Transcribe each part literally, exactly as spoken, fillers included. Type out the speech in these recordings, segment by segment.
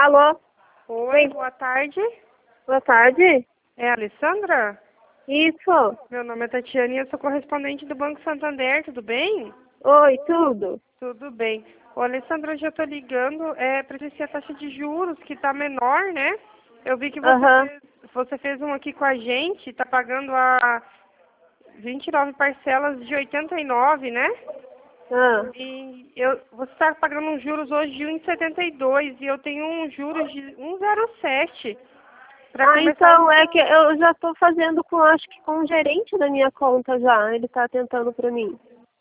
Alô? Oi, Oi. boa tarde. Boa tarde. É a Alessandra? Isso. Meu nome é Tatiana e eu sou correspondente do Banco Santander, tudo bem? Oi, tudo? Tudo bem. Ô, Alessandra, hoje eu tô ligando é, para ver se a taxa de juros, que tá menor, né? Eu vi que você, Aham. fez, você fez um aqui com a gente, tá pagando a vinte e nove parcelas de oitenta e nove, né? Ah. E eu, você está pagando uns juros hoje de um vírgula setenta e dois e eu tenho um juros de um vírgula zero sete. Para Ah, começar então o... é que eu já estou fazendo com, acho que com o gerente da minha conta já. Ele está tentando para mim.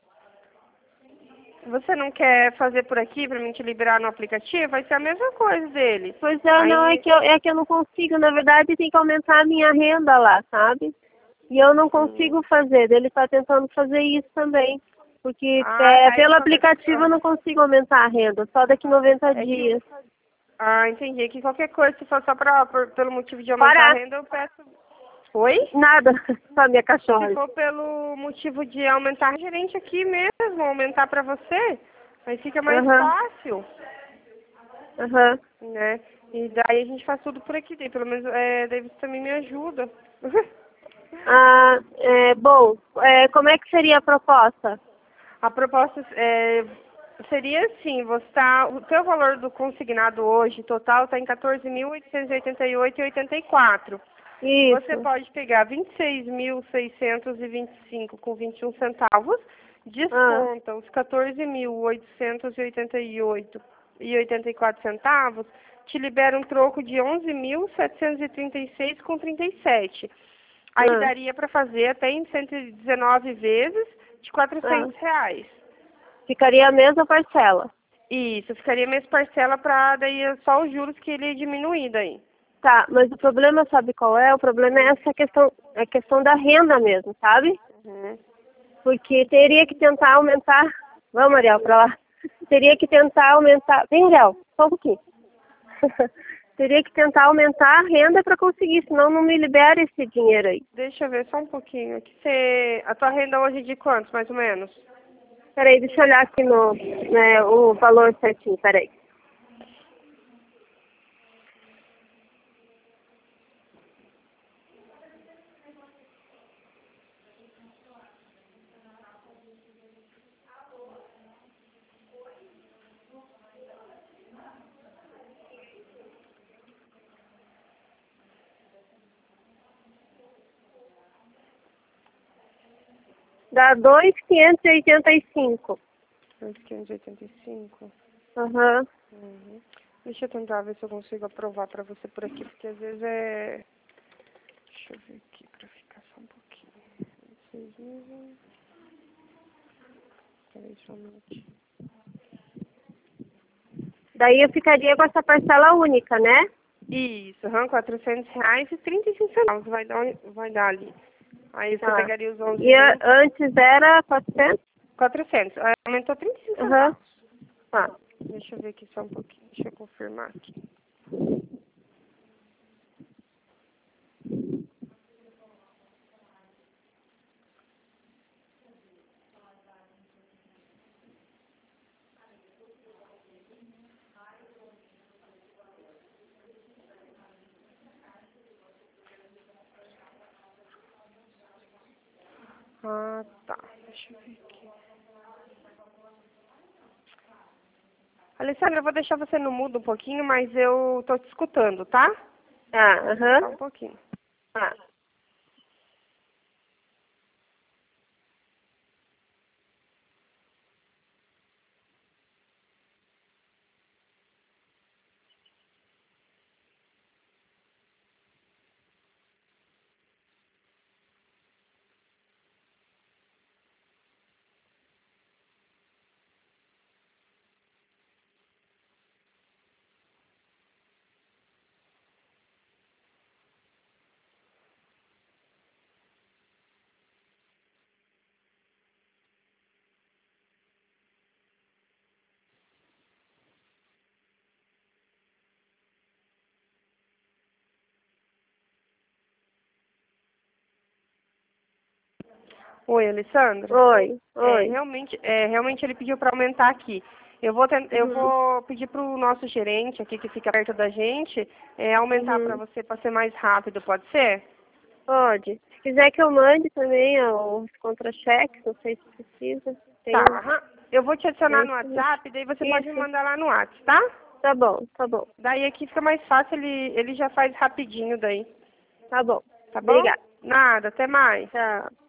Você não quer fazer por aqui para mim te liberar no aplicativo? Vai ser a mesma coisa dele. Pois é, não, é Aí, que eu, é que eu não consigo. Na verdade, tem que aumentar a minha renda lá, sabe? E eu não hum, consigo fazer. Ele está tentando fazer isso também. Porque ah, é, tá, ele pelo só... aplicativo eu ah, não consigo aumentar a renda, só daqui noventa é que... dias. Ah, entendi. Que qualquer coisa, se for só pra, por, pelo motivo de aumentar a Para renda, eu peço... Oi? nada, só minha Se cachorra. for pelo motivo de aumentar a gerente aqui mesmo, aumentar para você, aí fica mais Aham, fácil, aham. né? E daí a gente faz tudo por aqui, daí pelo menos é, daí você também me ajuda. Ah, é, bom, é, como é que seria a proposta? A proposta é, seria assim, você tá, o teu valor do consignado hoje, total, está em quatorze mil oitocentos e oitenta e oito vírgula oitenta e quatro. Você Isso. pode pegar vinte e seis mil seiscentos e vinte e cinco com vinte e um centavos, Ah, desconta os quatorze mil oitocentos e oitenta e oito e oitenta e quatro centavos, te libera um troco de onze mil setecentos e trinta e seis com trinta e sete. Aí ah, daria para fazer até em cento e dezenove vezes de ah. quatrocentos reais. Ficaria a mesma parcela. Isso, ficaria mesmo parcela para daí só os juros que ele diminuir daí. Tá, mas o problema, sabe qual é? O problema é Hum, essa questão, é a questão da renda mesmo, sabe? uhum. Porque teria que tentar aumentar. Vamos, Ariel, pra lá. Teria que tentar aumentar. Vem, Ariel, só um pouquinho. Teria que tentar aumentar a renda para conseguir, senão não me libera esse dinheiro aí. Deixa eu ver só um pouquinho aqui. Você, a tua renda hoje é de quantos, mais ou menos? Peraí, deixa eu olhar aqui no, né, o valor certinho, peraí. Dá dois mil quinhentos e oitenta e cinco. quinhentos e oitenta e cinco. Aham. Uhum. Deixa eu tentar ver se eu consigo aprovar pra você por aqui, porque às vezes é... Deixa eu ver aqui pra ficar só um pouquinho. Seis mil... Peraí, só um minutinho. Daí eu ficaria com essa parcela única, né? Isso, aham, quatrocentos reais e trinta e cinco centavos vai dar, vai dar ali. Aí você Tá. pegaria os onze E a- mil, antes era quatrocentos? quatrocentos. Aí aumentou trinta e cinco Aham. centavos. Tá. Deixa eu ver aqui só um pouquinho, deixa eu confirmar aqui. Ah, tá. Deixa eu ver aqui. Alessandra, eu vou deixar você no mudo um pouquinho, mas eu tô te escutando, tá? Tá, Só aham. um pouquinho. Tá. Oi, Alessandra. Oi, É, oi. realmente, é, realmente ele pediu para aumentar aqui. Eu vou, tent... Uhum. eu vou pedir para o nosso gerente aqui, que fica perto da gente, é, aumentar Uhum. para você, para ser mais rápido, pode ser? Pode. Se quiser que eu mande também ó, os contra-cheques, não sei se precisa. Tem Tá, um- aham. Eu vou te adicionar tem no esse- WhatsApp, daí você pode me Isso. mandar lá no WhatsApp, tá? Tá bom, tá bom. Daí aqui fica mais fácil, ele, ele já faz rapidinho daí, Tá bom. tá bom? Obrigada. Nada, até mais. Tchau.